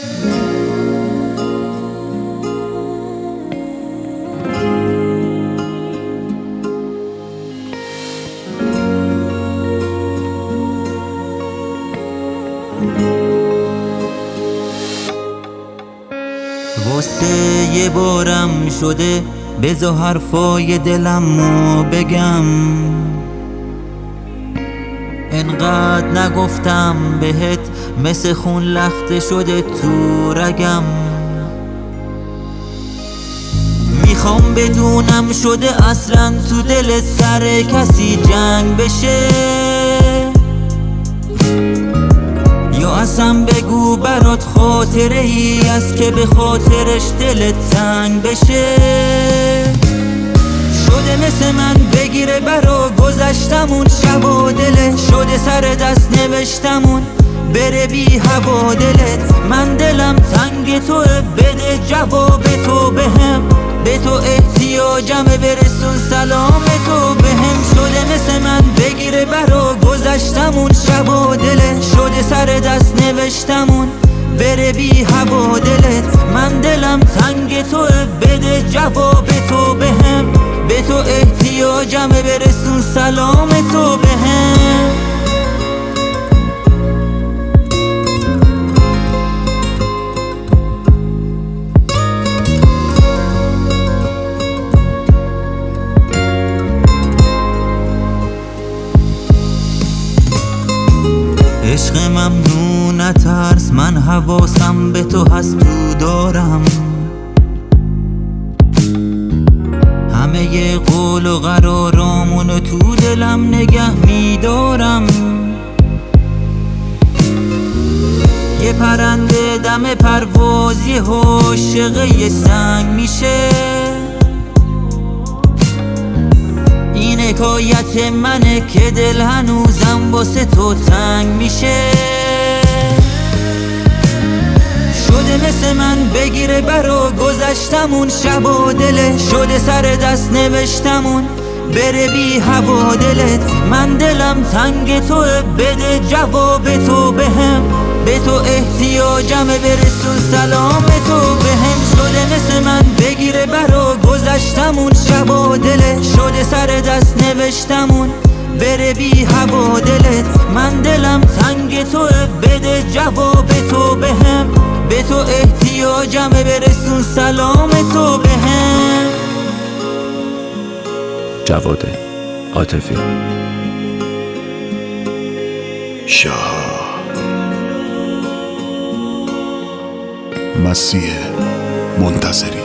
واسه یه بارم شده بذار حرفای دلمو بگم، انقدر نگفتم بهت مثل خون لخته شده تو رگم. میخوام بدونم شده اصلا تو دل سر کسی جنگ بشه، یا اصلا بگو برات خاطره ای از که به خاطرش دلت تنگ بشه. شده مثل من بگیره برا گذشتمون شبا دلت، شده سر دست نوشتمون بره بی هوا دلت. من دلم تنگ توه بده جواب تو بهم، به تو احتیاجمه برسون سلام تو بهم. شده مثل من بگیره برا گذشتمون شبا دلت، شده سر دست نوشتمون بره بی هوا دلت. من دلم تنگ توه بده جواب تو بهم، به تو احتیاجمه برسون سلام تو بهم. عشق ممنون نترس، من حواسم به تو هست تو دارم، همه قول و قرارامونو تو دلم نگه میدارم. یه پرنده دم پرواز یه عاشق یه سنگ میشه، این حکایت منه که دل هنوزم واسه تو تنگ میشه. شده مثل من بگیره برا گذشتمون شبا دلت، شده سر دست نوشتمون بره بی هوا دلت. من دلم تنگ توه بده جواب تو بهم، به تو احتیاجمه برسون سلام تو بهم. شده مثل من بگیره برا گذشتمون شبا دلت، شده سر دست نوشتمون بره بی هوا دلت. من دلم تنگ توه بده جواب تو بهم، به تو احتیاجمه برسون سلام تو بهم. جواد عاطفی. شاه مسیح منتظری.